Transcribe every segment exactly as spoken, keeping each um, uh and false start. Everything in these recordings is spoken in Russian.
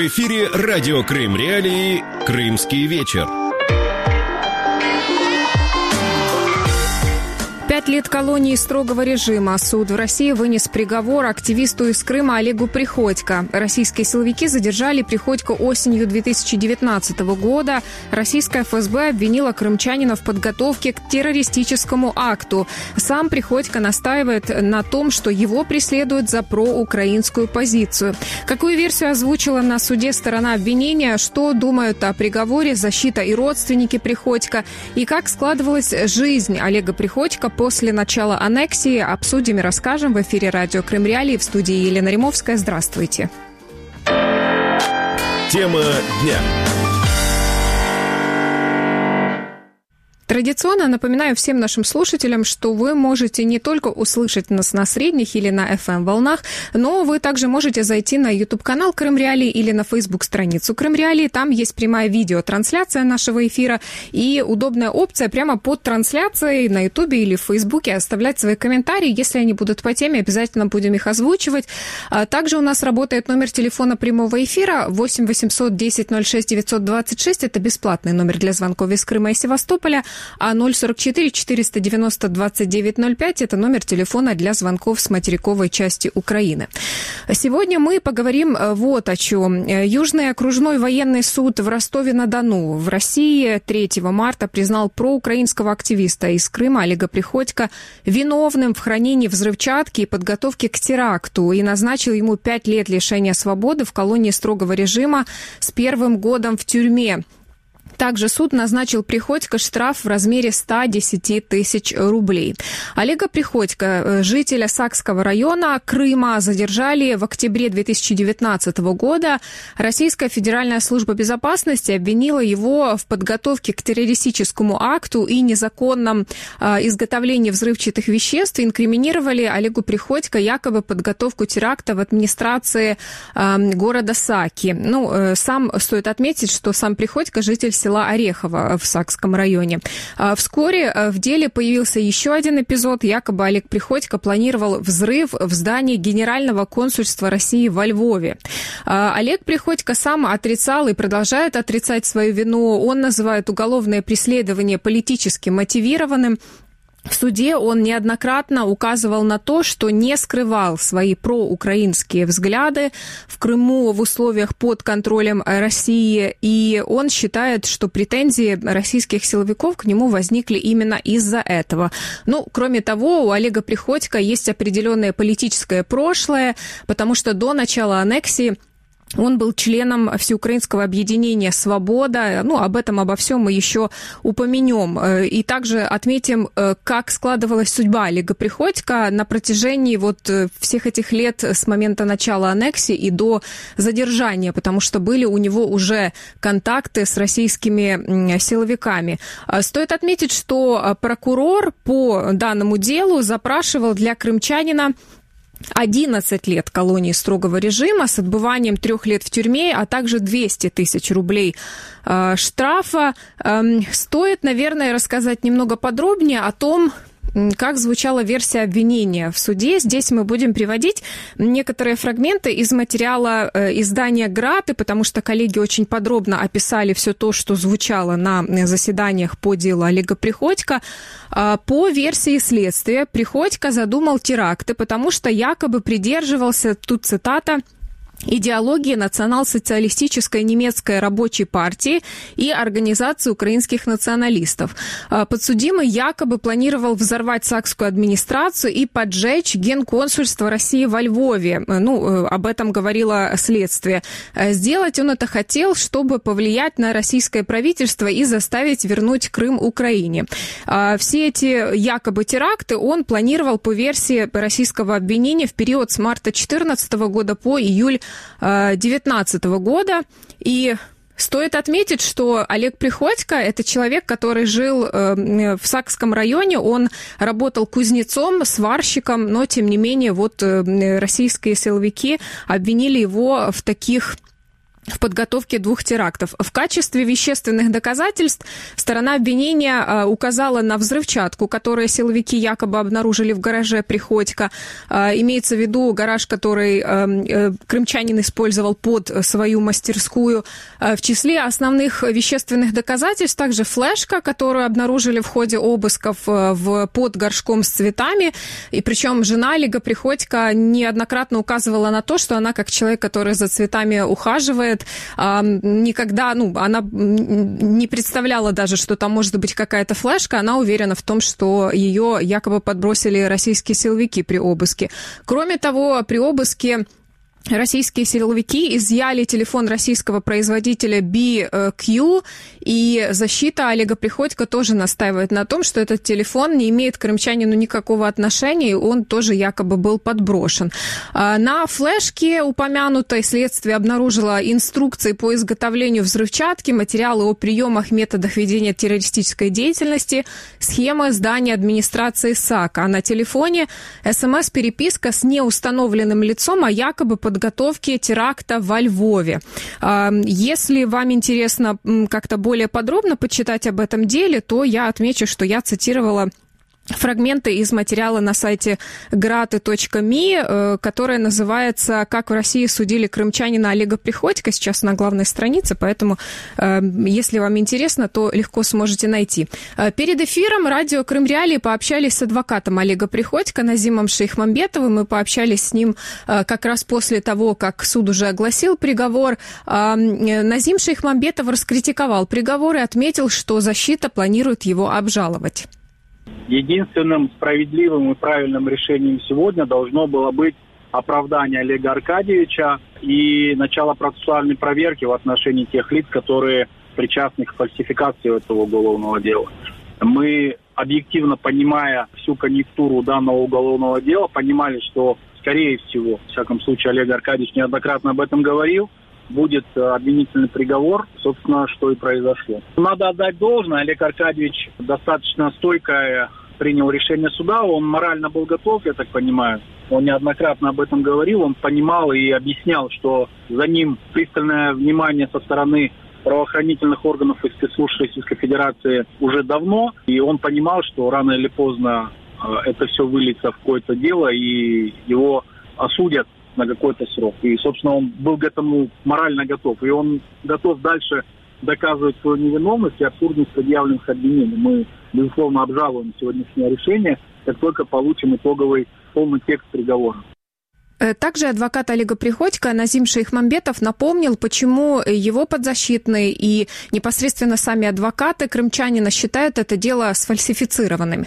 В эфире радио Крым Реалии «Крымский вечер». Пять лет колонии строгого режима. Суд в России вынес приговор активисту из Крыма Олегу Приходько. Российские силовики задержали Приходько осенью две тысячи девятнадцатого года. Российская эф эс бэ обвинила крымчанина в подготовке к террористическому акту. Сам Приходько настаивает на том, что его преследуют за проукраинскую позицию. Какую версию озвучила на суде сторона обвинения, что думают о приговоре защита и родственники Приходько, и как складывалась жизнь Олега Приходько после начала аннексии, обсудим и расскажем в эфире радио Крым Реалии. В студии Елена Римовская. Здравствуйте. Тема дня. Традиционно напоминаю всем нашим слушателям, что вы можете не только услышать нас на средних или на эф эм-волнах, но вы также можете зайти на YouTube-канал Крым Реалии или на Facebook-страницу Крым Реалии. Там есть прямая видеотрансляция нашего эфира и удобная опция прямо под трансляцией на YouTube или в Facebook оставлять свои комментарии. Если они будут по теме, обязательно будем их озвучивать. Также у нас работает номер телефона прямого эфира восемь восемьсот десять ноль шесть девятьсот двадцать шесть. Это бесплатный номер для звонков из Крыма и Севастополя. А ноль сорок четыре четыреста девяносто двадцать девять ноль пять – это номер телефона для звонков с материковой части Украины. Сегодня мы поговорим вот о чем. Южный окружной военный суд в Ростове-на-Дону в России третьего марта признал проукраинского активиста из Крыма Олега Приходько виновным в хранении взрывчатки и подготовке к теракту и назначил ему пять лет лишения свободы в колонии строгого режима с первым годом в тюрьме. Также суд назначил Приходько штраф в размере сто десять тысяч рублей. Олега Приходько, жителя Сакского района Крыма, задержали в октябре две тысячи девятнадцатого года. Российская Федеральная служба безопасности обвинила его в подготовке к террористическому акту и незаконном э, изготовлении взрывчатых веществ. Инкриминировали Олегу Приходько якобы подготовку теракта в администрации э, города Саки. Ну, э, сам стоит отметить, что сам Приходько житель села Орехово в Сакском районе. Вскоре в деле появился еще один эпизод. Якобы Олег Приходько планировал взрыв в здании Генерального консульства России во Львове. Олег Приходько сам отрицал и продолжает отрицать свою вину. Он называет уголовное преследование политически мотивированным. В суде он неоднократно указывал на то, что не скрывал свои проукраинские взгляды в Крыму в условиях под контролем России, и он считает, что претензии российских силовиков к нему возникли именно из-за этого. Ну, кроме того, у Олега Приходько есть определенное политическое прошлое, потому что до начала аннексии он был членом Всеукраинского объединения «Свобода». Ну, об этом, обо всем мы еще упомянем. И также отметим, как складывалась судьба Олега Приходько на протяжении вот всех этих лет с момента начала аннексии и до задержания, потому что были у него уже контакты с российскими силовиками. Стоит отметить, что прокурор по данному делу запрашивал для крымчанина одиннадцать лет колонии строгого режима с отбыванием трех лет в тюрьме, а также двести тысяч рублей э, штрафа. Э, стоит, наверное, рассказать немного подробнее о том, как звучала версия обвинения в суде. Здесь мы будем приводить некоторые фрагменты из материала издания «Град», потому что коллеги очень подробно описали все то, что звучало на заседаниях по делу Олега Приходько. По версии следствия, Приходько задумал теракты, потому что якобы придерживался, тут цитата, идеологии национал-социалистической немецкой рабочей партии и организации украинских националистов. Подсудимый якобы планировал взорвать сакскую администрацию и поджечь генконсульство России во Львове. Ну, об этом говорило следствие. Сделать он это хотел, чтобы повлиять на российское правительство и заставить вернуть Крым Украине. Все эти якобы теракты он планировал по версии российского обвинения в период с марта две тысячи четырнадцатого года по июль две тысячи девятнадцатого года. И стоит отметить, что Олег Приходько – это человек, который жил в Сакском районе, он работал кузнецом, сварщиком, но, тем не менее, вот российские силовики обвинили его в таких в подготовке двух терактов. В качестве вещественных доказательств сторона обвинения указала на взрывчатку, которую силовики якобы обнаружили в гараже Приходько. Имеется в виду гараж, который крымчанин использовал под свою мастерскую. В числе основных вещественных доказательств также флешка, которую обнаружили в ходе обысков в, под горшком с цветами. И причем жена Олега Приходько неоднократно указывала на то, что она, как человек, который за цветами ухаживает, никогда, ну, она не представляла даже, что там может быть какая-то флешка, она уверена в том, что ее якобы подбросили российские силовики при обыске. Кроме того, при обыске российские силовики изъяли телефон российского производителя би кью, и защита Олега Приходько тоже настаивает на том, что этот телефон не имеет к крымчанину никакого отношения, и он тоже якобы был подброшен. На флешке упомянутой следствие обнаружило инструкции по изготовлению взрывчатки, материалы о приемах, методах ведения террористической деятельности, схемы здания администрации САК. А на телефоне СМС-переписка с неустановленным лицом о якобы подготовке теракта во Львове. Если вам интересно как-то более подробно почитать об этом деле, то я отмечу, что я цитировала фрагменты из материала на сайте граты точка ми, которое называется «Как в России судили крымчанина Олега Приходько», сейчас на главной странице, поэтому, если вам интересно, то легко сможете найти. Перед эфиром радио «Крым Реалии» пообщались с адвокатом Олега Приходько Назимом Шейхмамбетовым. Мы пообщались с ним как раз после того, как суд уже огласил приговор. Назим Шейхмамбетов раскритиковал приговор и отметил, что защита планирует его обжаловать. Единственным справедливым и правильным решением сегодня должно было быть оправдание Олега Аркадьевича и начало процессуальной проверки в отношении тех лиц, которые причастны к фальсификации этого уголовного дела. Мы, объективно понимая всю конъюнктуру данного уголовного дела, понимали, что, скорее всего, в всяком случае, Олег Аркадьевич неоднократно об этом говорил, будет обвинительный приговор, собственно, что и произошло. Надо отдать должное, Олег Аркадьевич достаточно стойко принял решение суда, он морально был готов, я так понимаю. Он неоднократно об этом говорил, он понимал и объяснял, что за ним пристальное внимание со стороны правоохранительных органов и спецслужб Российской Федерации уже давно, и он понимал, что рано или поздно это все выльется в какое-то дело, и его осудят на какой-то срок. И, собственно, он был к этому морально готов. И он готов дальше доказывать свою невиновность и абсурдность предъявленных обвинений. Мы, безусловно, обжалуем сегодняшнее решение, как только получим итоговый полный текст приговора. Также адвокат Олега Приходько Назим Шейхмамбетов напомнил, почему его подзащитные и непосредственно сами адвокаты крымчанина считают это дело сфальсифицированным.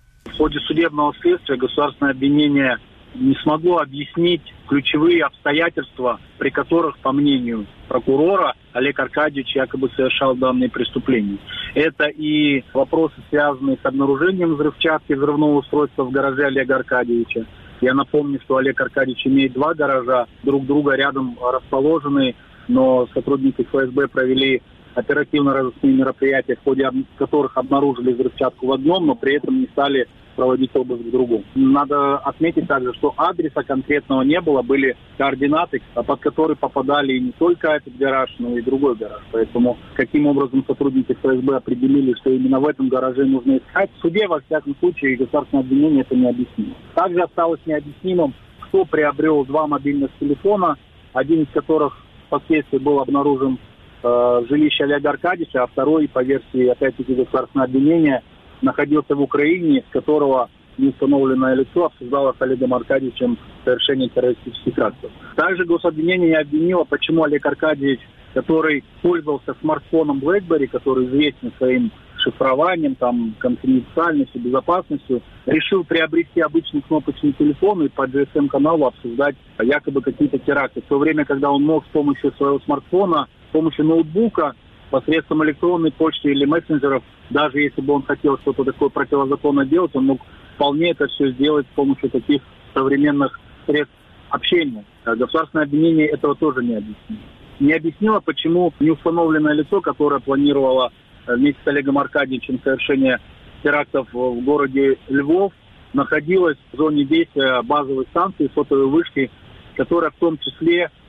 В ходе судебного следствия государственное обвинение не смогло объяснить ключевые обстоятельства, при которых, по мнению прокурора, Олег Аркадьевич якобы совершал данные преступления. Это и вопросы, связанные с обнаружением взрывчатки взрывного устройства в гараже Олега Аркадьевича. Я напомню, что Олег Аркадьевич имеет два гаража, друг друга рядом расположенные, но сотрудники эф эс бэ провели оперативно-розыскные мероприятия, в ходе которых обнаружили взрывчатку в одном, но при этом не стали проводить обыск в другом. Надо отметить также, что адреса конкретного не было, были координаты, под которые попадали не только этот гараж, но и другой гараж. Поэтому каким образом сотрудники эф эс бэ определили, что именно в этом гараже нужно искать, в суде, во всяком случае, государственное обвинение это не объяснило. Также осталось необъяснимым, кто приобрел два мобильных телефона, один из которых впоследствии был обнаружен э, в жилище Олега Аркадьевича, а второй, по версии, опять-таки, государственного обвинения, находился в Украине, с которого неустановленное лицо обсуждало с Олегом Аркадьевичем совершение террористических актов. Также гособвинение не обвинило, почему Олег Аркадьевич, который пользовался смартфоном BlackBerry, который известен своим шифрованием, там, конфиденциальностью, безопасностью, решил приобрести обычный кнопочный телефон и по джи эс эм-каналу обсуждать якобы какие-то теракты. В то время, когда он мог с помощью своего смартфона, с помощью ноутбука, посредством электронной почты или мессенджеров, даже если бы он хотел что-то такое противозаконно делать, он мог вполне это все сделать с помощью таких современных средств общения. Государственное обвинение этого тоже не объяснило. Не объяснило, почему неустановленное лицо, которое планировало вместе с Олегом Аркадьевичем совершение терактов в городе Львов, находилось в зоне действия базовой станции, сотовой вышки, которая в том числе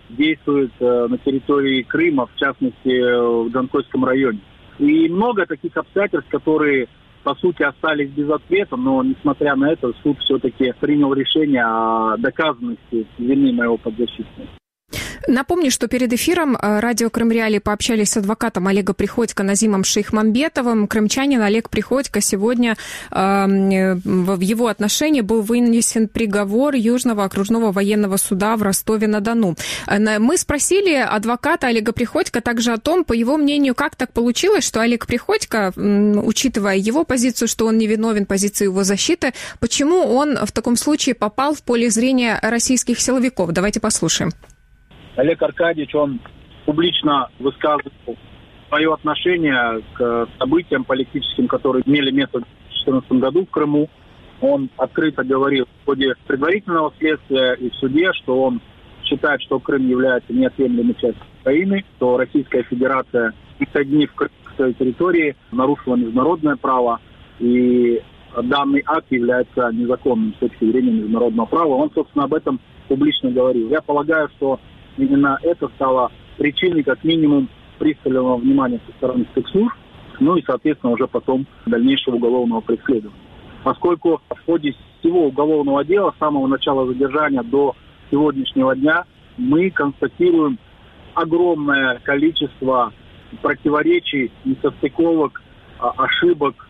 действует на территории Крыма, в частности, в Джанкойском районе. И много таких обстоятельств, которые, по сути, остались без ответа, но, несмотря на это, суд все-таки принял решение о доказанности вины моего подзащитного. Напомню, что перед эфиром радио Крым Реалии пообщались с адвокатом Олега Приходько Назимом Шейхмамбетовым. Крымчанин Олег Приходько сегодня э, в его отношении был вынесен приговор Южного окружного военного суда в Ростове-на-Дону. Мы спросили адвоката Олега Приходько также о том, по его мнению, как так получилось, что Олег Приходько, учитывая его позицию, что он невиновен, позицию его защиты, почему он в таком случае попал в поле зрения российских силовиков. Давайте послушаем. Олег Аркадьевич, он публично высказывал свое отношение к событиям политическим, которые имели место в две тысячи четырнадцатом году в Крыму. Он открыто говорил в ходе предварительного следствия и в суде, что он считает, что Крым является неотъемлемой частью Украины, что Российская Федерация, присоединив Крым к своей территории, нарушила международное право, и данный акт является незаконным с точки зрения международного права. Он, собственно, об этом публично говорил. Я полагаю, что именно это стало причиной, как минимум, пристального внимания со стороны спецслужб, ну и, соответственно, уже потом дальнейшего уголовного преследования. Поскольку в ходе всего уголовного дела, с самого начала задержания до сегодняшнего дня, мы констатируем огромное количество противоречий, несостыковок, ошибок.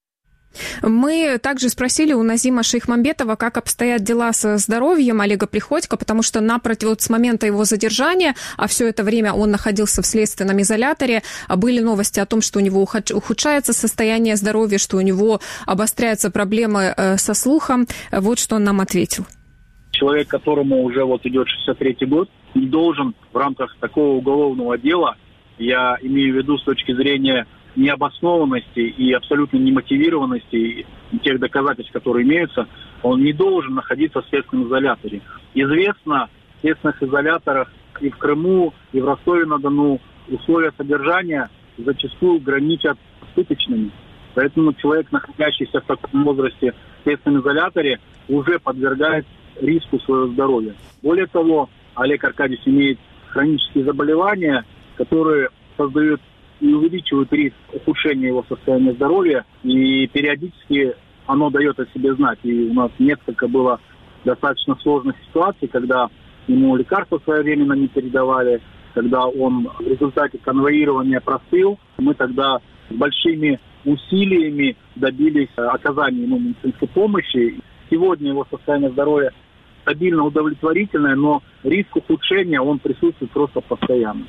Мы также спросили у Назима Шейхмамбетова, как обстоят дела со здоровьем Олега Приходько, потому что напротив, вот с момента его задержания, а все это время он находился в следственном изоляторе, были новости о том, что у него ухудшается состояние здоровья, что у него обостряются проблемы со слухом. Вот что он нам ответил. Человек, которому уже вот идет шестьдесят третий год, не должен в рамках такого уголовного дела, я имею в виду с точки зрения необоснованности и абсолютно немотивированности тех доказательств, которые имеются, он не должен находиться в следственном изоляторе. Известно, в следственных изоляторах и в Крыму, и в Ростове-на-Дону условия содержания зачастую граничат с пыточными. Поэтому человек, находящийся в таком возрасте в следственном изоляторе, уже подвергает риску своего здоровья. Более того, Олег Аркадьевич имеет хронические заболевания, которые создают и увеличивают риск ухудшения его состояния здоровья, и периодически оно дает о себе знать. И у нас несколько было достаточно сложных ситуаций, когда ему лекарства своевременно не передавали, когда он в результате конвоирования простыл. Мы тогда с большими усилиями добились оказания ему медицинской помощи. Сегодня его состояние здоровья стабильно удовлетворительное, но риск ухудшения, он присутствует просто постоянно.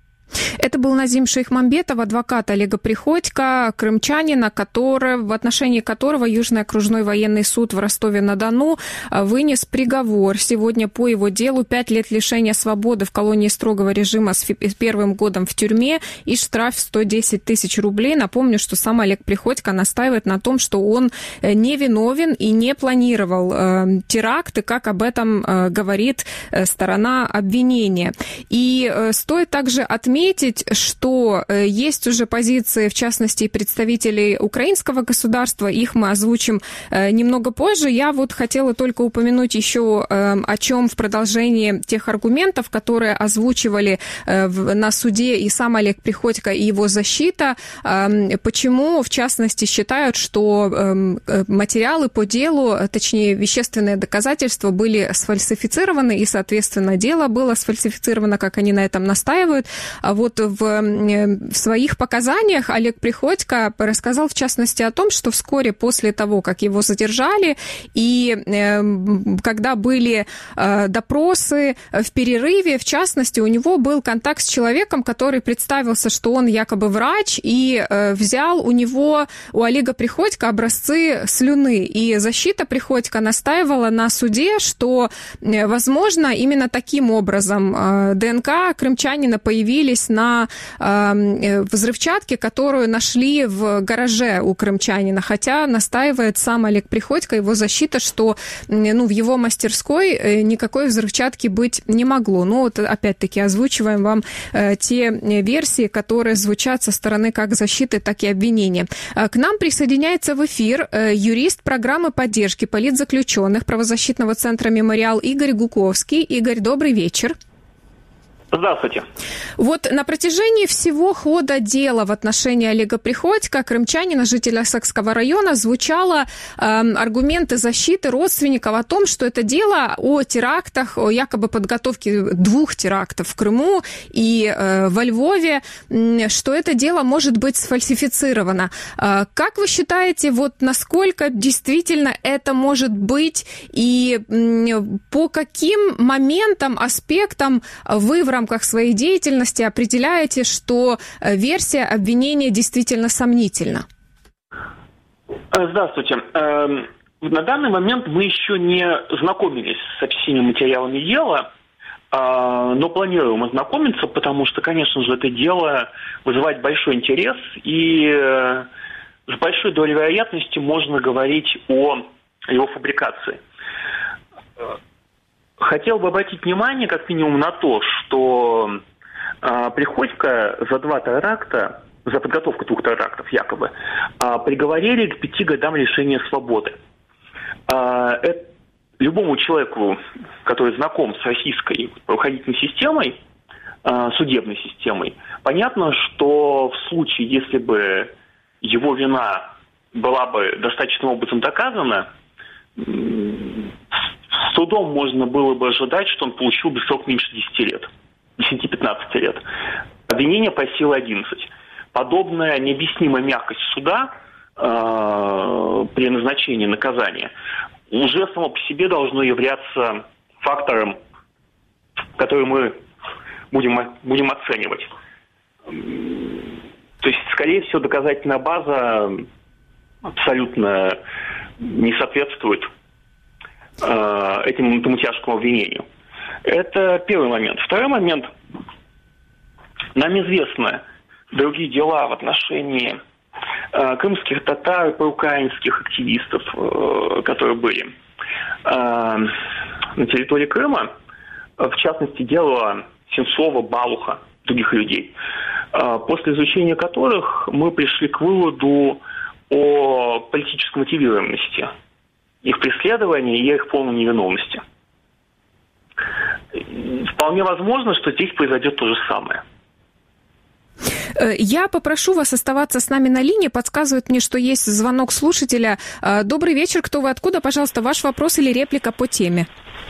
Это был Назим Шейхмамбетов, адвокат Олега Приходько, крымчанина, который, в отношении которого Южный окружной военный суд в Ростове-на-Дону вынес приговор сегодня по его делу: пять лет лишения свободы в колонии строгого режима с первым годом в тюрьме и штраф сто десять тысяч рублей. Напомню, что сам Олег Приходько настаивает на том, что он не виновен и не планировал э, теракты, как об этом э, говорит э, сторона обвинения. И э, стоит также отметить, Отметить, что есть уже позиции, в частности, представителей украинского государства, их мы озвучим немного позже. Я вот хотела только упомянуть еще о чем в продолжении тех аргументов, которые озвучивали на суде и сам Олег Приходько, и его защита, почему, в частности, считают, что материалы по делу, точнее, вещественные доказательства были сфальсифицированы, и, соответственно, дело было сфальсифицировано, как они на этом настаивают. А вот в, в своих показаниях Олег Приходько рассказал, в частности, о том, что вскоре после того, как его задержали, и э, когда были э, допросы в перерыве, в частности, у него был контакт с человеком, который представился, что он якобы врач, и э, взял у него, у Олега Приходько, образцы слюны. И защита Приходько настаивала на суде, что, э, возможно, именно таким образом э, ДНК крымчанина появились на э, взрывчатке, которую нашли в гараже у крымчанина, хотя настаивает сам Олег Приходько, его защита, что ну, в его мастерской никакой взрывчатки быть не могло. Ну вот опять-таки озвучиваем вам э, те версии, которые звучат со стороны как защиты, так и обвинения. К нам присоединяется в эфир э, юрист программы поддержки политзаключенных правозащитного центра «Мемориал» Игорь Гуковский. Игорь, добрый вечер. Здравствуйте. Вот на протяжении всего хода дела в отношении Олега Приходько, крымчанина, жителя Сакского района, звучало э, аргументы защиты родственников о том, что это дело о терактах, о якобы подготовке двух терактов в Крыму и э, во Львове, э, что это дело может быть сфальсифицировано. Э, как вы считаете, вот насколько действительно это может быть и э, по каким моментам, аспектам вы в рамках своей деятельности определяете, что версия обвинения действительно сомнительна? Здравствуйте. На данный момент мы еще не знакомились со всеми материалами дела, но планируем ознакомиться, потому что, конечно же, это дело вызывает большой интерес, и с большой долей вероятности можно говорить о его фабрикации. Хотел бы обратить внимание, как минимум, на то, что э, Приходько за два теракта, за подготовку двух терактов якобы, э, приговорили к пяти годам лишения свободы. Э, это, любому человеку, который знаком с российской правоохранительной системой, э, судебной системой, понятно, что в случае, если бы его вина была бы достаточным образом доказана, с трудом можно было бы ожидать, что он получил бы срок меньше десяти лет, десяти-пятнадцати лет. Обвинение просило одиннадцать. Подобная необъяснимая мягкость суда э, при назначении наказания уже само по себе должно являться фактором, который мы будем, будем оценивать. То есть, скорее всего, доказательная база абсолютно не соответствует э, этому, этому тяжкому обвинению. Это первый момент. Второй момент. Нам известны другие дела в отношении э, крымских татар, проукраинских активистов, э, которые были э, на территории Крыма. В частности, дело Сенцова, Балуха, других людей. Э, после изучения которых мы пришли к выводу о политической мотивированности их преследования и их полной невиновности. Вполне возможно, что здесь произойдет то же самое. Я попрошу вас оставаться с нами на линии. Подсказывает мне, что есть звонок слушателя. Добрый вечер. Кто вы, откуда? Пожалуйста, ваш вопрос или реплика по теме.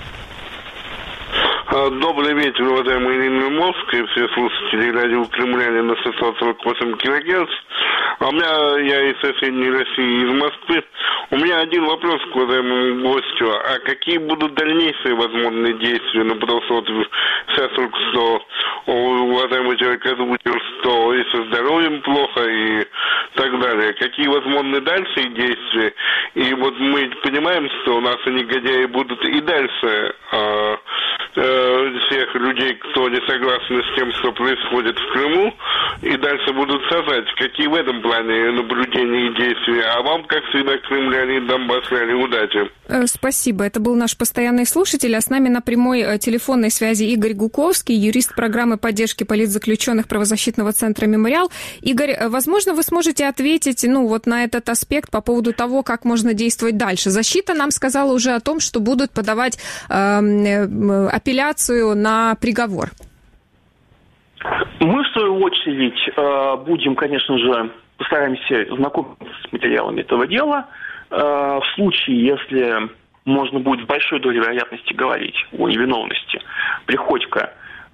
Добрый вечер, уважаемые Ирина Московская, все слушатели радио Кремляне на шестьсот сорок восемь килогерц. А у меня, я из соседней России, из Москвы. У меня один вопрос к уважаемому гостю. А какие будут дальнейшие возможные действия? Ну, потому что вот сейчас только что уважаемый человек озвучил, что и со здоровьем плохо, и так далее. Какие возможны дальше действия? И вот мы понимаем, что у нас негодяи будут и дальше а, э, всех людей, кто не согласны с тем, что происходит в Крыму, и дальше будут сажать. Какие в этом плане наблюдения и действия? А вам, как всегда, крымляне и донбассляне, удачи. Спасибо. Это был наш постоянный слушатель. А с нами на прямой телефонной связи Игорь Гуковский, юрист программы поддержки политзаключенных правозащитного центра «Мемориал». Игорь, возможно, вы сможете ответить, ну, вот на этот аспект по поводу того, как можно действовать дальше. Защита нам сказала уже о том, что будут подавать э, апелляцию на приговор. Мы, в свою очередь, будем, конечно же, постараемся знакомиться с материалами этого дела. В случае, если можно будет с большой долей вероятности говорить о невиновности Приходько,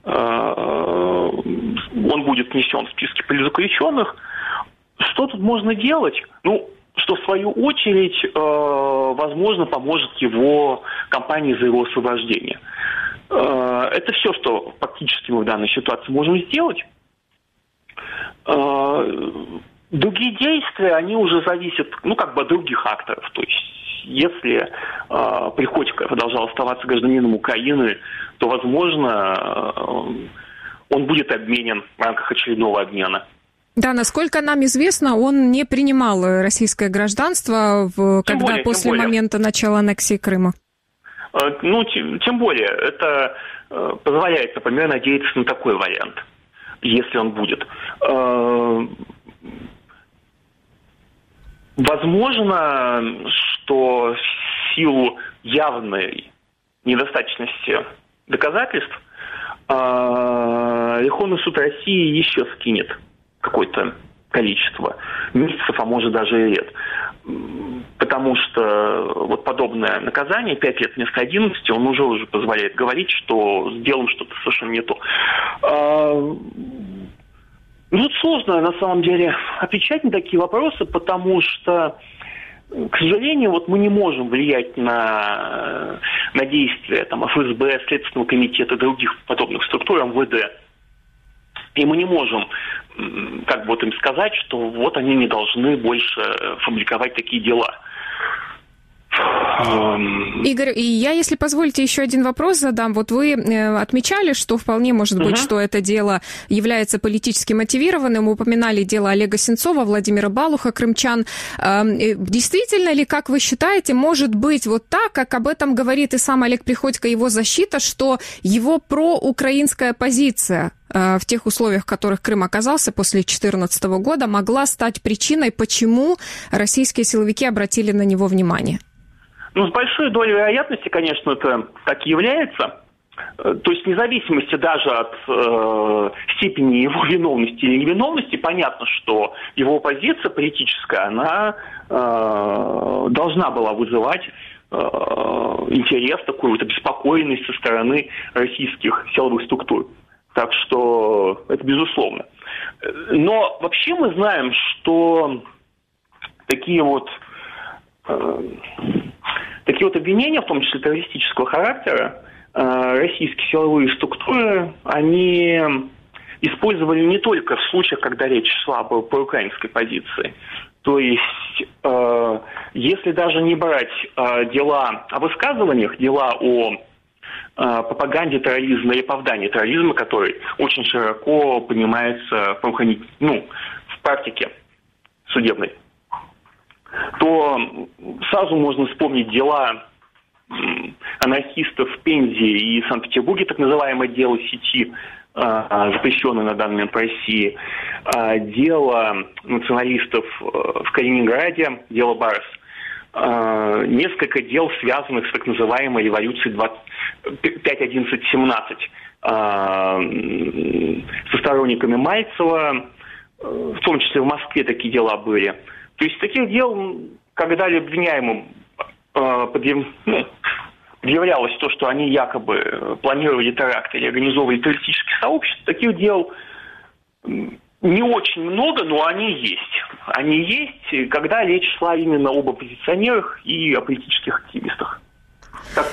он будет внесен в списки политзаключенных. Что тут можно делать? Ну, что, в свою очередь, возможно, поможет его кампании за его освобождение. Это все, что фактически мы в данной ситуации можем сделать. Другие действия, они уже зависят, ну, как бы от других акторов. То есть, если Приходько продолжал оставаться гражданином Украины, то, возможно, он будет обменен в рамках очередного обмена. Да, насколько нам известно, он не принимал российское гражданство, в, когда более, после момента начала аннексии Крыма. Ну, тем, тем более, это э, позволяет, например, надеяться на такой вариант, если он будет. Э, возможно, что в силу явной недостаточности доказательств Верховный суд России еще скинет какое-то количество месяцев, а может даже и лет. Потому что вот подобное наказание, пять лет вместо одиннадцати, он уже уже позволяет говорить, что сделаем что-то совершенно не то. Ну, тут сложно, на самом деле, отвечать на такие вопросы, потому что, к сожалению, вот мы не можем влиять на, на действия там, эф эс бэ, Следственного комитета и других подобных структур, эм вэ дэ. И мы не можем как бы вот им сказать, что вот они не должны больше фабриковать такие дела. Игорь, и я, если позволите, еще один вопрос задам. Вот вы отмечали, что вполне может быть, uh-huh. что это дело является политически мотивированным. Упоминали дело Олега Сенцова, Владимира Балуха, крымчан. Действительно ли, как вы считаете, может быть вот так, как об этом говорит и сам Олег Приходько, его защита, что его проукраинская позиция в тех условиях, в которых Крым оказался после две тысячи четырнадцатого года, могла стать причиной, почему российские силовики обратили на него внимание? Ну, с большой долей вероятности, конечно, это так и является. То есть, вне зависимости даже от э, степени его виновности или невиновности, понятно, что его позиция политическая, она э, должна была вызывать э, интерес, такую вот обеспокоенность со стороны российских силовых структур. Так что это безусловно. Но вообще мы знаем, что такие вот э, такие вот обвинения, в том числе террористического характера, э, российские силовые структуры, они использовали не только в случаях, когда речь шла об проукраинской позиции. То есть, э, если даже не брать э, дела о высказываниях, дела о пропаганде терроризма или оправдании терроризма, который очень широко понимается в, ну, в практике судебной, то сразу можно вспомнить дела анархистов в Пензе и Санкт-Петербурге, так называемое дело сети, запрещенное на данный момент в России, дело националистов в Калининграде, дело Барс. Несколько дел, связанных с так называемой революцией пять одиннадцать семнадцать со сторонниками Мальцева, в том числе в Москве такие дела были. То есть таких дел, когда обвиняемым предъявлялось то, что они якобы планировали теракты или организовывали террористические сообщества, таких дел не очень много, но они есть. Они есть, когда речь шла именно об оппозиционерах и о политических активистах. Так,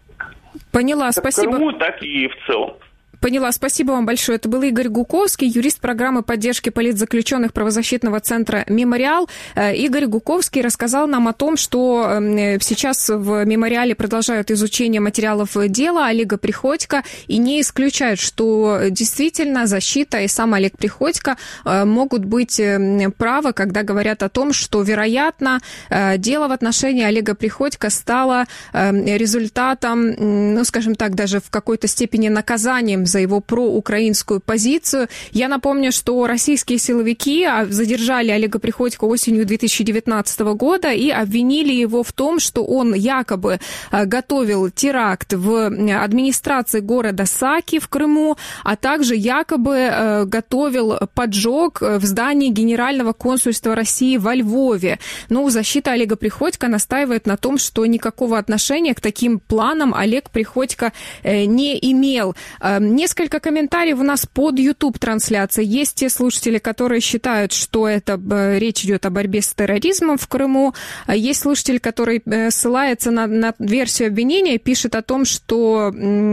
Поняла, как спасибо. В Крыму, так и в целом. Поняла, спасибо вам большое. Это был Игорь Гуковский, юрист программы поддержки политзаключенных правозащитного центра «Мемориал». Игорь Гуковский рассказал нам о том, что сейчас в «Мемориале» продолжают изучение материалов дела Олега Приходько и не исключают, что действительно защита и сам Олег Приходько могут быть правы, когда говорят о том, что, вероятно, дело в отношении Олега Приходько стало результатом, ну, скажем так, даже в какой-то степени наказанием за его проукраинскую позицию. Я напомню, что российские силовики задержали Олега Приходько осенью две тысячи девятнадцатого года и обвинили его в том, что он якобы готовил теракт в администрации города Саки в Крыму, а также якобы готовил поджог в здании Генерального консульства России во Львове. Но защита Олега Приходько настаивает на том, что никакого отношения к таким планам Олег Приходько не имел. Несколько комментариев у нас под YouTube-трансляцией. Есть те слушатели, которые считают, что это речь идет о борьбе с терроризмом в Крыму. Есть слушатель, который ссылается на, на версию обвинения и пишет о том, что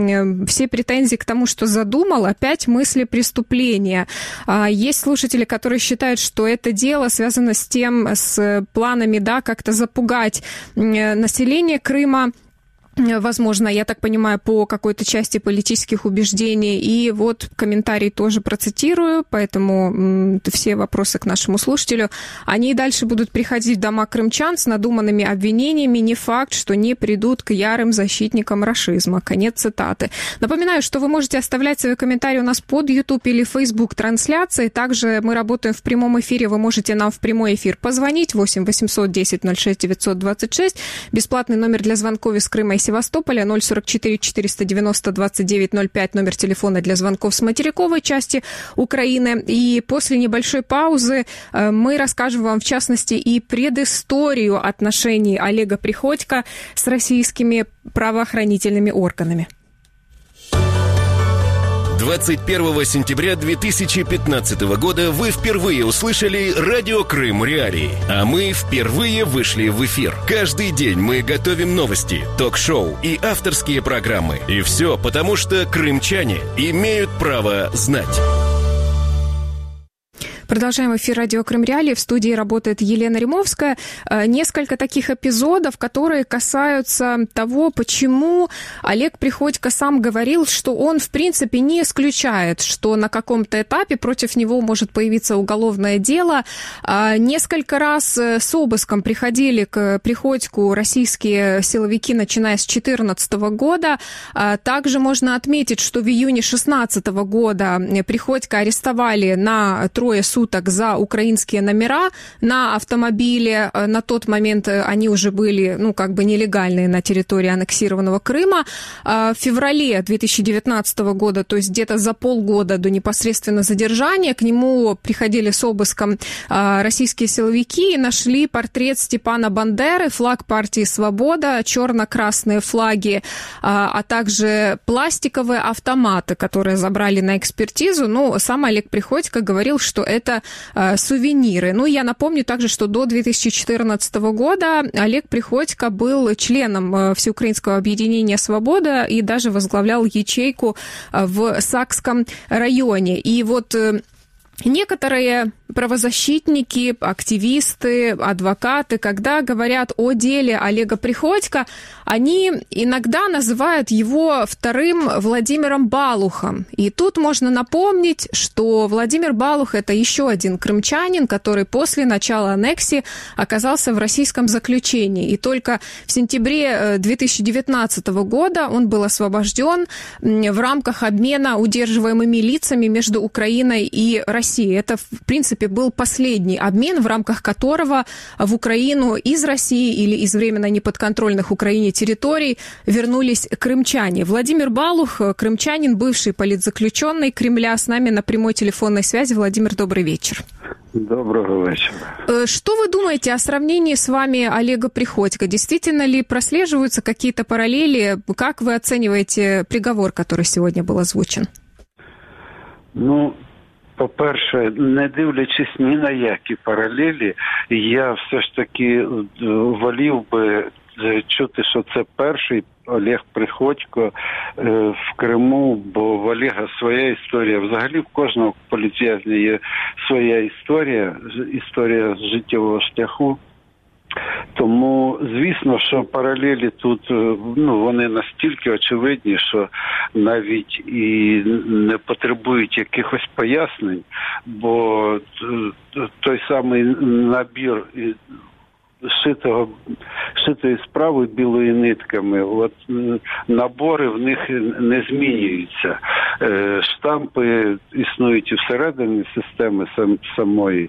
все претензии к тому, что задумал, опять мысли преступления. Есть слушатели, которые считают, что это дело связано с тем, с планами, да, как-то запугать население Крыма. Возможно, я так понимаю, по какой-то части политических убеждений. И вот комментарий тоже процитирую, поэтому все вопросы к нашему слушателю. Они и дальше будут приходить в дома крымчан с надуманными обвинениями. Не факт, что не придут к ярым защитникам рашизма. Конец цитаты. Напоминаю, что вы можете оставлять свои комментарии у нас под YouTube или Facebook трансляции. Также мы работаем в прямом эфире. Вы можете нам в прямой эфир позвонить. восемь восемьсот десять ноль шесть девятьсот двадцать шесть. Бесплатный номер для звонков из Крыма и Севастополя, ноль сорок четыре четыреста девяносто двадцать девять ноль пять, номер телефона для звонков с материковой части Украины. И после небольшой паузы мы расскажем вам, в частности, и предысторию отношений Олега Приходько с российскими правоохранительными органами. двадцать первого сентября две тысячи пятнадцатого года вы впервые услышали радио Крым Реалии, а мы впервые вышли в эфир. Каждый день мы готовим новости, ток-шоу и авторские программы. И все потому, что крымчане имеют право знать. Продолжаем эфир радио Крым Реалии. В студии работает Елена Римовская. Несколько таких эпизодов, которые касаются того, почему Олег Приходько сам говорил, что он, в принципе, не исключает, что на каком-то этапе против него может появиться уголовное дело. Несколько раз с обыском приходили к Приходьку российские силовики, начиная с две тысячи четырнадцатого года. Также можно отметить, что в июне две тысячи шестнадцатого года Приходько арестовали на трое суток суток за украинские номера на автомобиле. На тот момент они уже были, ну, как бы нелегальные на территории аннексированного Крыма. В феврале две тысячи девятнадцатого года, то есть где-то за полгода до непосредственно задержания, к нему приходили с обыском российские силовики и нашли портрет Степана Бандеры, флаг партии «Свобода», черно-красные флаги, а также пластиковые автоматы, которые забрали на экспертизу. Ну, сам Олег Приходько говорил, что это это э, сувениры. Ну, я напомню также, что до две тысячи четырнадцатого года Олег Приходько был членом э, Всеукраинского объединения «Свобода» и даже возглавлял ячейку э, в Сакском районе. И вот э, некоторые правозащитники, активисты, адвокаты, когда говорят о деле Олега Приходько, они иногда называют его вторым Владимиром Балухом. И тут можно напомнить, что Владимир Балух – это еще один крымчанин, который после начала аннексии оказался в российском заключении. И только в сентябре две тысячи девятнадцатого года он был освобожден в рамках обмена удерживаемыми лицами между Украиной и Россией. Это, в принципе, был последний обмен, в рамках которого в Украину из России или из временно неподконтрольных Украине территорий вернулись крымчане. Владимир Балух, крымчанин, бывший политзаключенный Кремля, с нами на прямой телефонной связи. Владимир, добрый вечер. Доброго вечера. Что вы думаете о сравнении с вами Олега Приходько? Действительно ли прослеживаются какие-то параллели? Как вы оцениваете приговор, который сегодня был озвучен? Ну, по-перше, не дивлячись ні на які паралелі, я все ж таки волів би чути, що це перший Олег Приходько в Криму, бо в Олега своя історія. Взагалі в кожного політв'язня є своя історія, історія життєвого шляху. Тому, звісно, що паралелі тут, ну, вони настільки очевидні, що навіть і не потребують якихось пояснень, бо той самий набір шитого, шитої справи білої нитками, от набори в них не змінюються. Штампи існують і всередині системи сам, самої.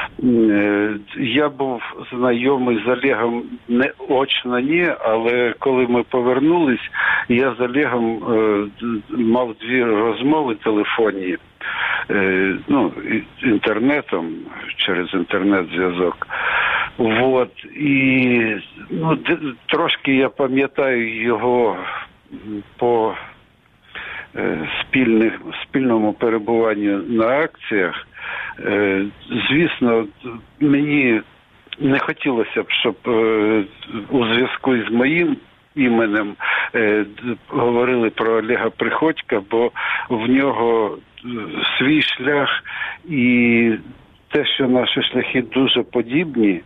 Я був знайомий з Олегом не очно, ні, але коли ми повернулись, я з Олегом мав дві розмови телефонні, ну, інтернетом, через інтернет-зв'язок. Вот. І ну, трошки я пам'ятаю його по е, спільних, спільному перебуванню на акціях. Е, звісно, мені не хотілося б, щоб е, у зв'язку із моїм іменем е, говорили про Олега Приходька, бо в нього свій шлях, і те, що наші шляхи дуже подібні,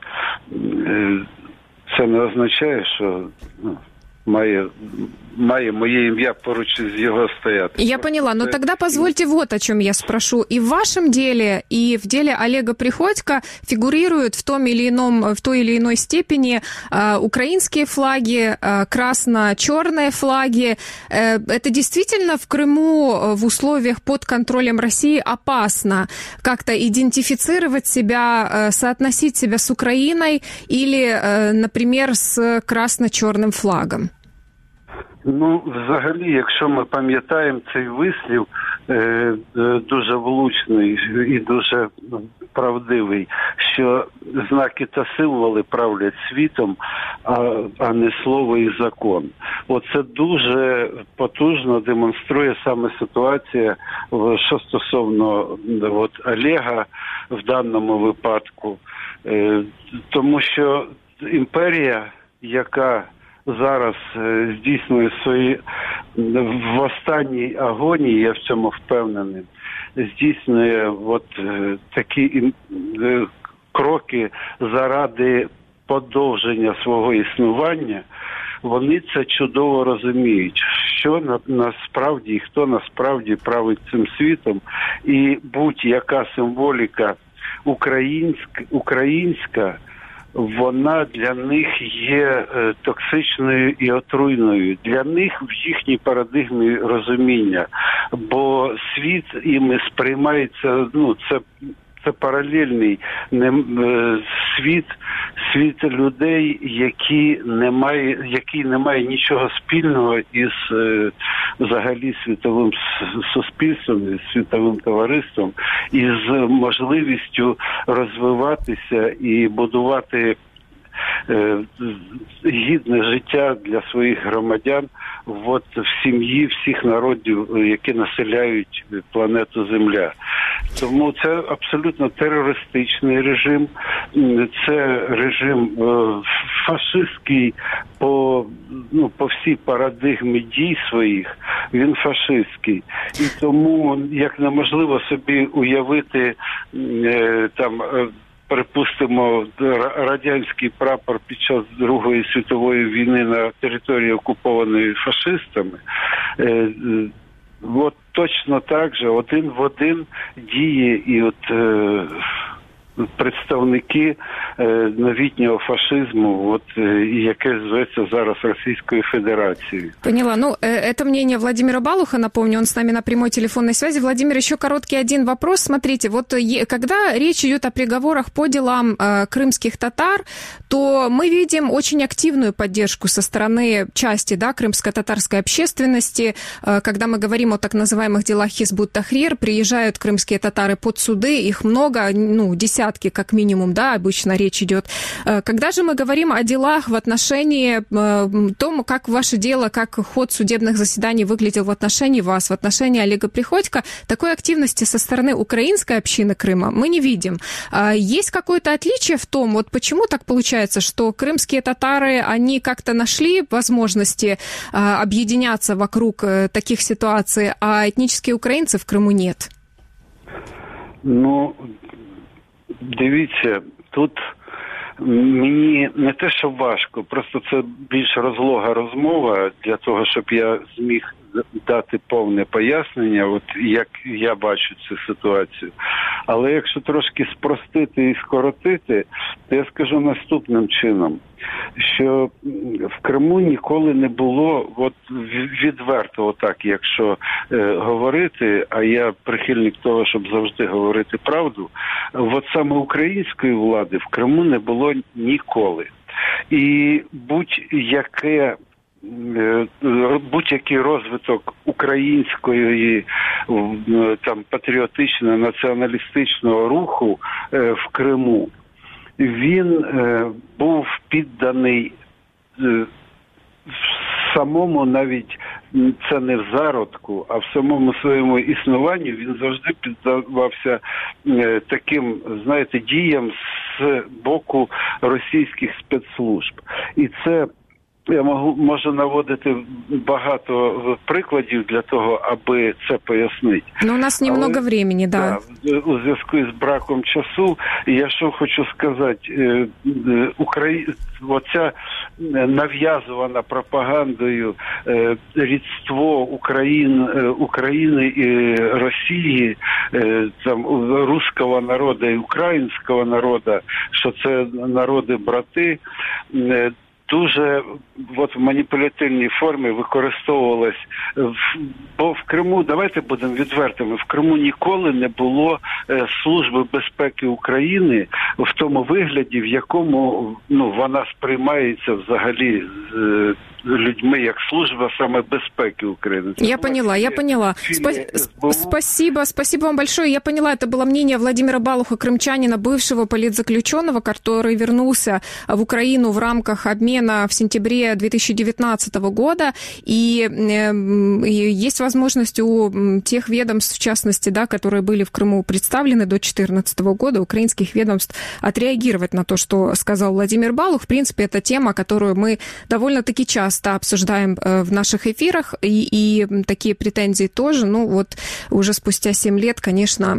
це не означає, що ну, має, має моє імя поруч из его стоят. Я поняла, но тогда позвольте вот о чем я спрошу. И в вашем деле, и в деле Олега Приходько фигурируют в том или ином, в той или иной степени э, украинские флаги, э, красно-черные флаги. Э, это действительно в Крыму в условиях под контролем России опасно как-то идентифицировать себя, э, соотносить себя с Украиной или, э, например, с красно-черным флагом? Ну, взагалі, якщо ми пам'ятаємо цей вислів, е, дуже влучний і дуже правдивий, що знаки та символи правлять світом, а, а не слово і закон. Оце дуже потужно демонструє саме ситуація, що стосовно от, Олега в даному випадку. Е, тому що імперія, яка зараз е, здійснює свої в останній агонії, я в цьому впевнений, здійснює от е, такі е, кроки заради подовження свого існування, вони це чудово розуміють, що на, насправді і хто насправді править цим світом, і будь-яка символіка українська, українська вона для них є е, токсичною і отруйною. Для них в їхній парадигмі розуміння. Бо світ іми сприймається, ну, це, це паралельний не, е, світ, світ людей, які не має, який не має нічого спільного із е, взагалі світовим суспільством, із світовим товариством, із можливістю розвиватися і будувати е, гідне життя для своїх громадян от, в сім'ї всіх народів, які населяють планету Земля. Тому це абсолютно терористичний режим, це режим е, фашистський по, ну, по всій парадигмі дій своїх, він фашистський. І тому як неможливо собі уявити е, там, е, припустимо, радянський прапор під час Другої світової війни на території, окупованої фашистами, е, е, от точно так же, один в один діє і от е, представники е, новітнього фашизму, от, е, яке зветься зараз Российской Федерацией. Поняла. Ну, э, это мнение Владимира Балуха, напомню, он с нами на прямой телефонной связи. Владимир, еще короткий один вопрос. Смотрите, вот е- когда речь идет о приговорах по делам э, крымских татар, то мы видим очень активную поддержку со стороны части, да, крымско-татарской общественности. Э, когда мы говорим о так называемых делах Хизбут Тахрир, приезжают крымские татары под суды, их много, ну, десятки как минимум, да, обычно речь идет. Когда же мы говорим о делах в отношении э, тому, как ваше дело, как ход судебных заседаний выглядел в отношении вас, в отношении Олега Приходько, такой активности со стороны украинской общины Крыма мы не видим. Э, есть какое-то отличие в том, вот почему так получается, что крымские татары, они как-то нашли возможности э, объединяться вокруг э, таких ситуаций, а этнические украинцы в Крыму нет? Ну, дивіться, тут мені не те, що важко, просто це більш розлога розмова для того, щоб я зміг дати повне пояснення, от як я бачу цю ситуацію. Але якщо трошки спростити і скоротити, то я скажу наступним чином, що в Криму ніколи не було, от відверто отак, якщо е, говорити, а я прихильник того, щоб завжди говорити правду, от саме української влади в Криму не було ніколи. І будь-яке будь-який розвиток української там патріотичного, націоналістичного руху е, в Криму, він е, був підданий е, самому, навіть це не в зародку, а в самому своєму існуванню він завжди піддавався е, таким, знаєте, діям з боку російських спецслужб. І це я можу, можу наводити багато прикладів для того, аби це пояснити. Ну, у нас немного Але, времени, да. да. У зв'язку з браком часу, я що хочу сказати, Украї... оця нав'язувана пропагандою рідство Україн... України і Росії, там, руського народу і українського народу, що це народи-брати, дуже от, в маніпулятивній формі використовувалась. Бо в Криму, давайте будемо відвертими, в Криму ніколи не було Служби безпеки України в тому вигляді, в якому ну, вона сприймається взагалі з людьми як служба саме безпеки Украины. Я поняла, я поняла. Спа- спасибо, спасибо вам большое. Я поняла, это было мнение Владимира Балуха, крымчанина, бывшего политзаключенного, который вернулся в Украину в рамках обмена в сентябре две тысячи девятнадцатого года. И, и есть возможность у тех ведомств, в частности, да, которые были в Крыму представлены до две тысячи четырнадцатого года, украинских ведомств, отреагировать на то, что сказал Владимир Балух. В принципе, это тема, которую мы довольно-таки часто обсуждаем в наших эфирах, и, и такие претензии тоже. Ну, вот уже спустя семь лет, конечно,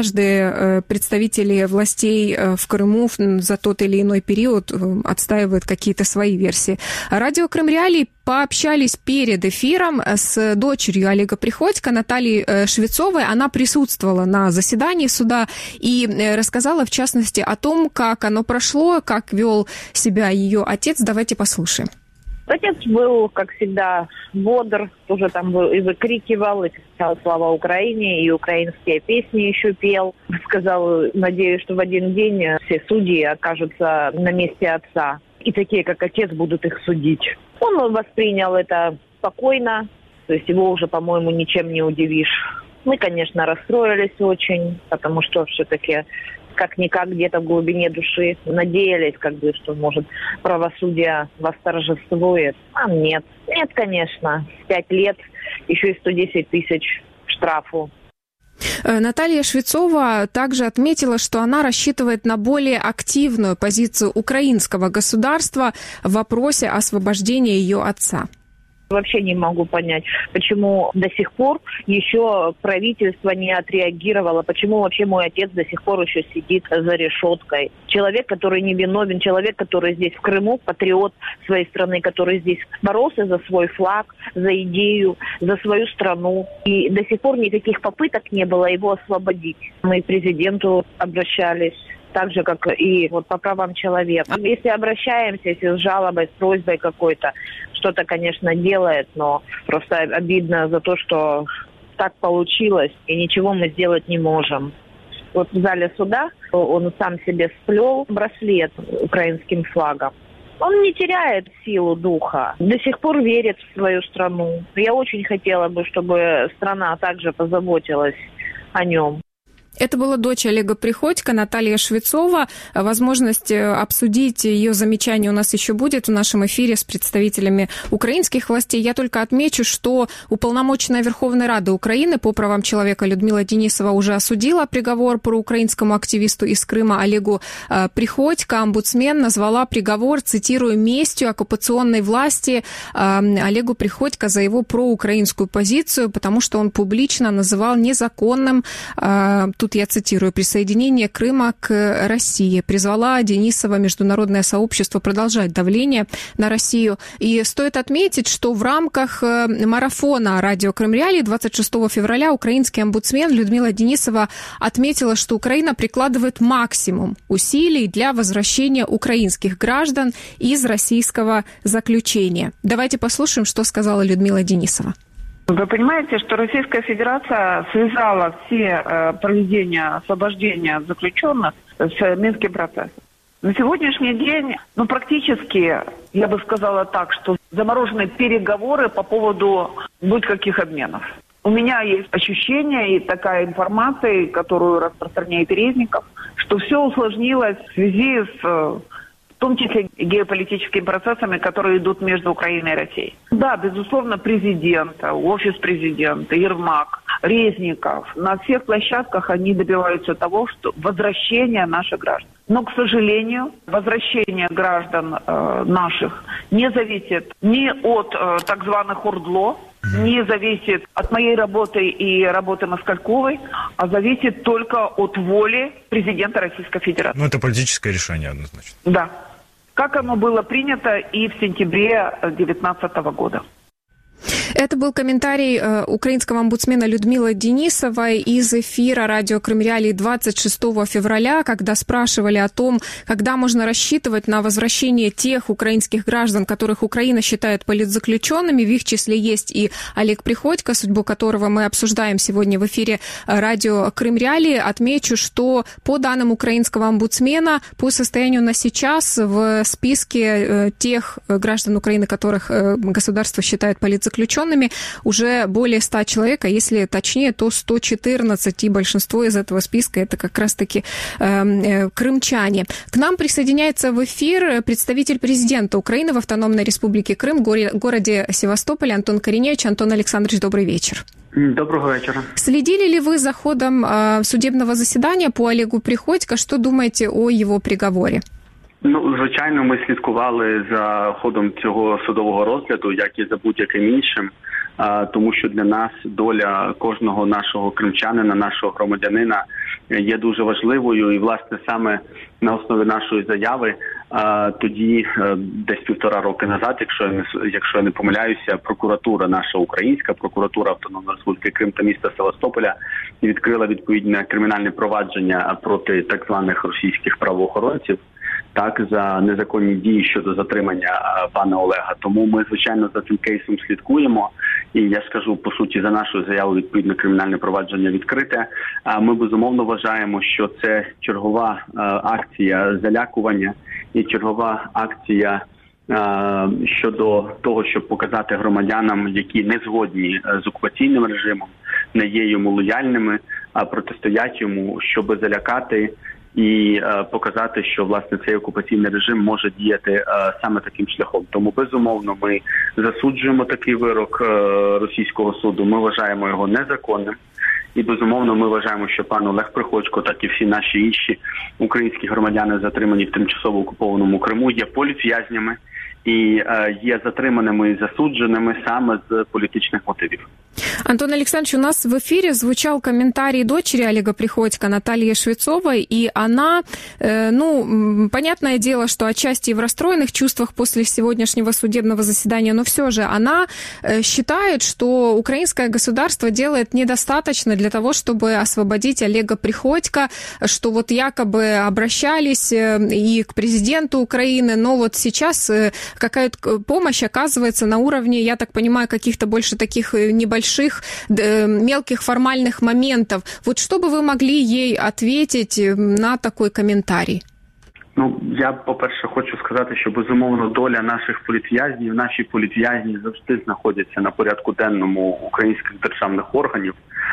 каждый представитель властей в Крыму за тот или иной период отстаивает какие-то свои версии. Радио Крым Реалии пообщались перед эфиром с дочерью Олега Приходько, Натальей Швецовой. Она присутствовала на заседании суда и рассказала, в частности, о том, как оно прошло, как вел себя ее отец. Давайте послушаем. Отец был, как всегда, бодр, тоже там был и выкрикивал, и кричал «Слава Украине», и украинские песни еще пел. Сказал, надеюсь, что в один день все судьи окажутся на месте отца, и такие, как отец, будут их судить. Он воспринял это спокойно, то есть его уже, по-моему, ничем не удивишь. Мы, конечно, расстроились очень, потому что все-таки как-никак где-то в глубине души надеялись, как бы, что, может, правосудие восторжествует. А нет. Нет, конечно. Пять лет, еще и сто десять тысяч штрафу. Наталья Швецова также отметила, что она рассчитывает на более активную позицию украинского государства в вопросе освобождения ее отца. Вообще не могу понять, почему до сих пор еще правительство не отреагировало, почему вообще мой отец до сих пор еще сидит за решеткой. Человек, который не виновен, человек, который здесь в Крыму, патриот своей страны, который здесь боролся за свой флаг, за идею, за свою страну. И до сих пор никаких попыток не было его освободить. Мы к президенту обращались. Так же, как и вот по правам человека. Если обращаемся, если с жалобой, с просьбой какой-то, что-то, конечно, делает, но просто обидно за то, что так получилось, и ничего мы сделать не можем. Вот в зале суда он сам себе сплел браслет украинским флагом. Он не теряет силу духа, до сих пор верит в свою страну. Я очень хотела бы, чтобы страна также позаботилась о нем. Это была дочь Олега Приходько, Наталья Швецова. Возможность обсудить ее замечания у нас еще будет в нашем эфире с представителями украинских властей. Я только отмечу, что уполномоченная Верховной Рады Украины по правам человека Людмила Денисова уже осудила приговор проукраинскому активисту из Крыма Олегу Приходько. Омбудсмен назвала приговор, цитирую, местью оккупационной власти Олегу Приходько за его проукраинскую позицию, потому что он публично называл незаконным, тут я цитирую, присоединение Крыма к России. Призвала Денисова международное сообщество продолжать давление на Россию. И стоит отметить, что в рамках марафона «Радио Крым Реалии» двадцать шестого февраля украинский омбудсмен Людмила Денисова отметила, что Украина прикладывает максимум усилий для возвращения украинских граждан из российского заключения. Давайте послушаем, что сказала Людмила Денисова. Вы понимаете, что Российская Федерация связала все э, проведения освобождения заключенных с Минским процессом. На сегодняшний день, ну, практически, я бы сказала так, что заморожены переговоры по поводу будь каких обменов. У меня есть ощущение и такая информация, которую распространяет Резников, что все усложнилось в связи с... в том числе геополитическими процессами, которые идут между Украиной и Россией. Да, безусловно, президент, офис президента, Ермак, Резников, на всех площадках они добиваются того, что возвращения наших граждан. Но, к сожалению, возвращение граждан э, наших не зависит ни от э, так званых ОРДЛО, не зависит от моей работы и работы Москальковой, а зависит только от воли президента Российской Федерации. Ну, это политическое решение однозначно. Да. Как оно было принято и в сентябре две тысячи девятнадцатого года. Это был комментарий украинского омбудсмена Людмилы Денисовой из эфира радио Крым Реалии двадцать шестого февраля, когда спрашивали о том, когда можно рассчитывать на возвращение тех украинских граждан, которых Украина считает политзаключенными. В их числе есть и Олег Приходько, судьбу которого мы обсуждаем сегодня в эфире радио Крым Реалии. Отмечу, что по данным украинского омбудсмена, по состоянию на сейчас в списке тех граждан Украины, которых государство считает политзаключенными, уже более ста человек, а если точнее, то сто четырнадцать, и большинство из этого списка это как раз-таки э, крымчане. К нам присоединяется в эфир представитель президента Украины в Автономной Республике Крым, в городе Севастополе, Антон Кореневич. Антон Александрович, добрый вечер. Доброго вечера. Следили ли вы за ходом э, судебного заседания по Олегу Приходько? Что думаете о его приговоре? Ну, звичайно, ми слідкували за ходом цього судового розгляду, як і за будь-яким іншим, тому що для нас доля кожного нашого кримчанина, нашого громадянина є дуже важливою. І, власне, саме на основі нашої заяви тоді, десь півтора роки назад, якщо я не, якщо я не помиляюся, прокуратура, наша українська прокуратура Автономної Республіки Крим та міста Севастополя відкрила відповідне кримінальне провадження проти так званих російських правоохоронців, так, за незаконні дії щодо затримання пана Олега. Тому ми, звичайно, за цим кейсом слідкуємо. І я скажу, по суті, за нашою заявою відповідно кримінальне провадження відкрите. Ми, безумовно, вважаємо, що це чергова акція залякування і чергова акція щодо того, щоб показати громадянам, які не згодні з окупаційним режимом, не є йому лояльними, а протистоять йому, щоб залякати і е, показати, що, власне, цей окупаційний режим може діяти е, саме таким шляхом. Тому, безумовно, ми засуджуємо такий вирок е, російського суду, ми вважаємо його незаконним. І, безумовно, ми вважаємо, що пан Олег Приходько, так і всі наші інші українські громадяни, затримані в тимчасово окупованому Криму, є політв'язнями і е, є затриманими і засудженими саме з політичних мотивів. Антон Александрович, у нас в эфире звучал комментарий дочери Олега Приходько, Натальи Швецовой, и она, э, ну, понятное дело, что отчасти в расстроенных чувствах после сегодняшнего судебного заседания, но все же она э, считает, что украинское государство делает недостаточно для того, чтобы освободить Олега Приходько, что вот якобы обращались э, и к президенту Украины, но вот сейчас э, какая-то помощь оказывается на уровне, я так понимаю, каких-то больше таких небольших мелких формальных моментов. Вот что бы вы могли ей ответить на такой комментарий? Ну, я, по-перше, хочу сказати, що, безумовно, доля наших політв'язнів, наші політв'язні завжди знаходяться на порядку денному українських державних органів.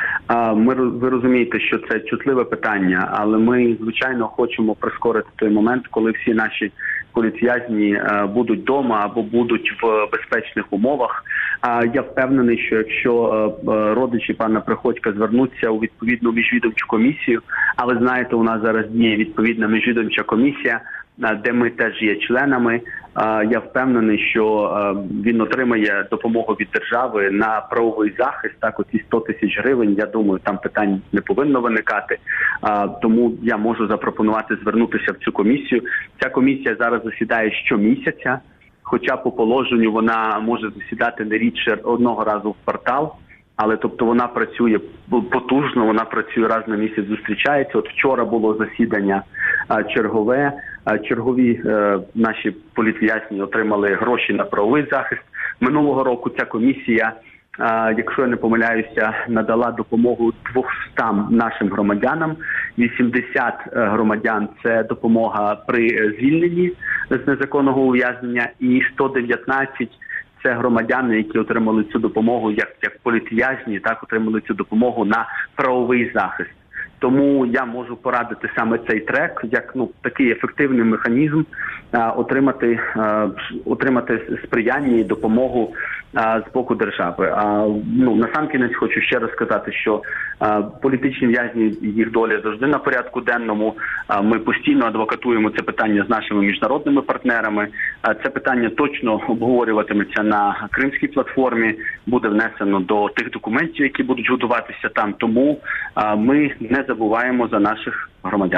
Ми, ви розумієте, що це чутливе питання, але ми, звичайно, хочемо прискорити той момент, коли всі наші політв'язні будуть вдома або будуть в безпечних умовах. Я впевнений, що якщо родичі пана Приходька звернуться у відповідну міжвідомчу комісію, а ви знаєте, у нас зараз діє відповідна міжвідомча комісія, де ми теж є членами, я впевнений, що він отримає допомогу від держави на правовий захист, так, оці сто тисяч гривень, я думаю, там питань не повинно виникати, тому я можу запропонувати звернутися в цю комісію. Ця комісія зараз засідає щомісяця, хоча по положенню вона може засідати не рідше одного разу в квартал, але тобто вона працює потужно, вона працює раз на місяць, зустрічається. От вчора було засідання чергове, чергові е, наші політв'язні отримали гроші на правовий захист. Минулого року ця комісія, е, якщо я не помиляюся, надала допомогу двохстам нашим громадянам. вісімдесят громадян – це допомога при звільненні з незаконного ув'язнення, і сто дев'ятнадцять – це громадяни, які отримали цю допомогу, як, як політв'язні, так, отримали цю допомогу на правовий захист. Тому я можу порадити саме цей трек, як, ну, такий ефективний механізм а, отримати, а, отримати сприяння і допомогу а, з боку держави. А, ну, насамкінець хочу ще раз сказати, що а, політичні в'язні, їх доля завжди на порядку денному. А, ми постійно адвокатуємо це питання з нашими міжнародними партнерами. А, це питання точно обговорюватиметься на Кримській платформі, буде внесено до тих документів, які будуть готуватися там. Тому а, ми не забуваємо за наших громадян.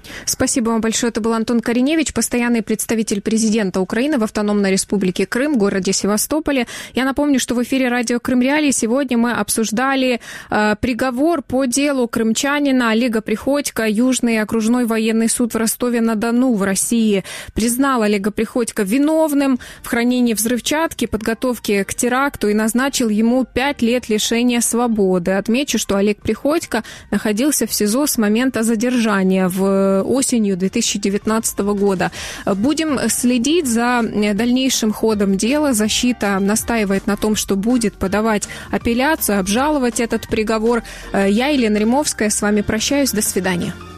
Спасибо вам большое. Это был Антон Кореневич, постоянный представитель президента Украины в Автономной Республике Крым, в городе Севастополе. Я напомню, что в эфире радио Крым Реалии сегодня мы обсуждали э, приговор по делу крымчанина Олега Приходько. Южный окружной военный суд в Ростове-на-Дону в России признал Олега Приходько виновным в хранении взрывчатки, подготовке к теракту и назначил ему пять лет лишения свободы. Отмечу, что Олег Приходько находился в СИЗО с момента задержания в осенью две тысячи девятнадцатого года. Будем следить за дальнейшим ходом дела. Защита настаивает на том, что будет подавать апелляцию, обжаловать этот приговор. Я, Елена Римовская, с вами прощаюсь. До свидания.